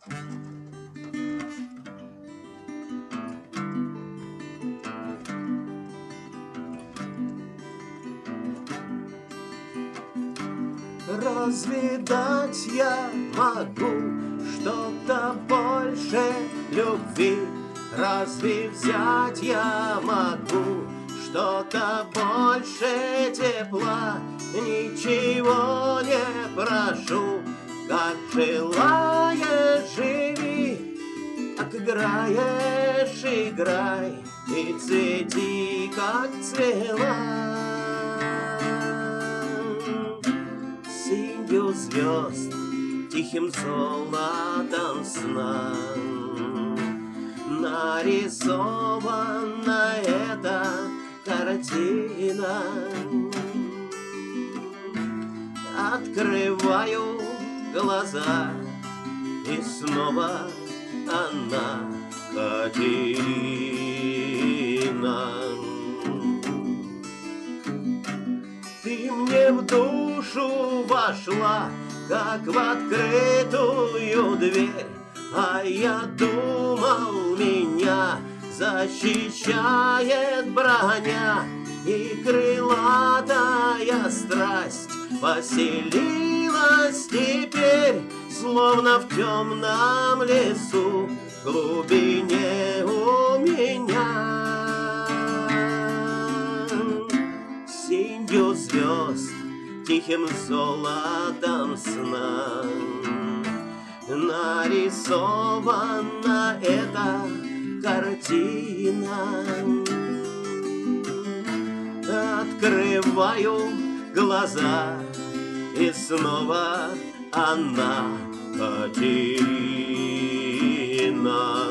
Разве дать я могу что-то больше любви? Разве взять я могу что-то больше тепла? Ничего не прошу, как желаешь живи, как играешь играй и цвети, как цвела. Синью звезд тихим золотом сна нарисована эта картина. Открываю глаза, и снова она, Катерина. Ты мне в душу вошла, как в открытую дверь, а я думал, меня защищает броня, и крылатая страсть поселилась теперь, словно в темном лесу, в глубине у меня. Синью звезд тихим золотом сна нарисована эта картина. Открываю глаза, и снова она, Катерина.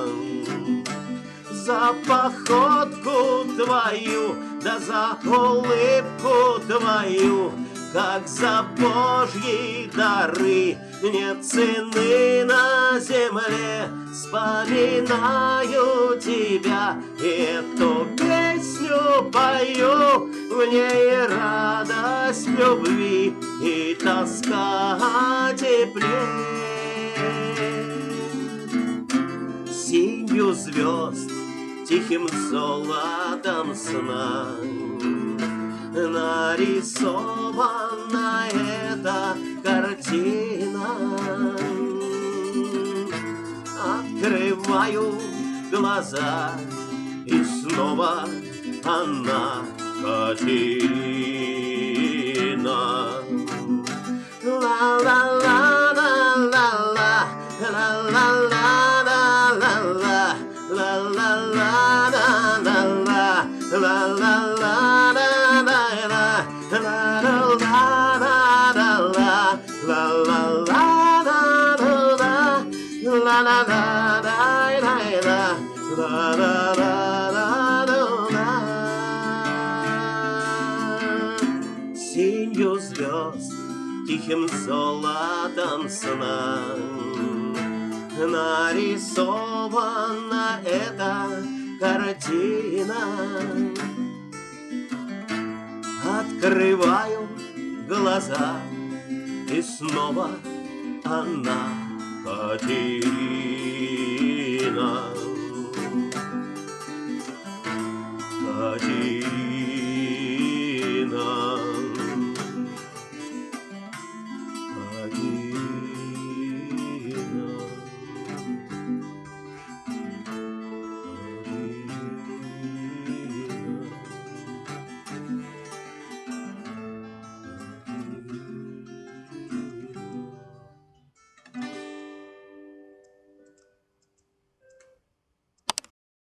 За походку твою, да за улыбку твою, как за Божьи дары, нет цены на земле. Вспоминаю тебя, и эту песню пою, в ней радость любви и тоска о тепле. Синью звезд тихим золотом сна нарисована эта картина. Открываю глаза, и снова она, Катерина. Ла-ла-ла-ла-ла-ла, ла-ла-ла-ла-ла-ла, ла-ла-ла-ла-ла-ла, синью звезд тихим золотом сна нарисована эта картина. Открываю глаза, и снова она, Катерина. Катерина.